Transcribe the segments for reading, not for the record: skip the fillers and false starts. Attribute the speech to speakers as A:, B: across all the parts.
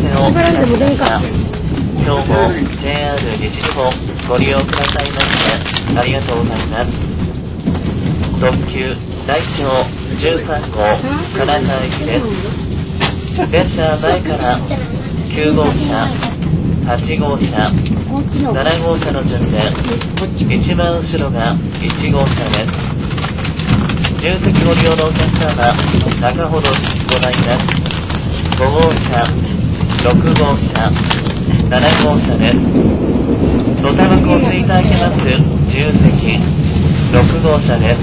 A: 線をいたしました。今日も JR 西日本ご利用くださいましてありがとうございます。特急大京13号金沢行きです。電車前から9号車、8号車、7号車の順で一番後ろが1号車です。重席ご利用のお客様、中ほどございます。5号車、6号車、7号車です。おタバコを吸いいただけます重席6号車です。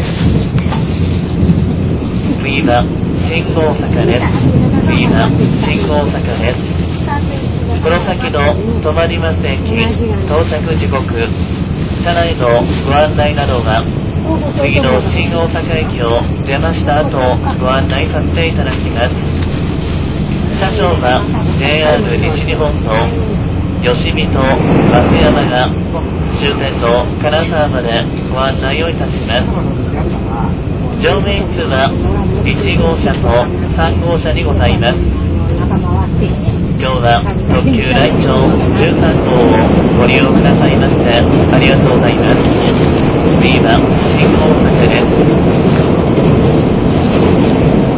A: 次は新大阪です。次は新大阪です。この先の止まります駅到着時刻、車内のご案内などは次の新大阪駅を出ました後ご案内させていただきます。車掌は JR 西日本の吉見と松山が終点の金沢までご案内をいたします。乗務員数は1号車と3号車にございます。今日は特急大京13号をご利用くださいましてありがとうございます。次は新大阪です。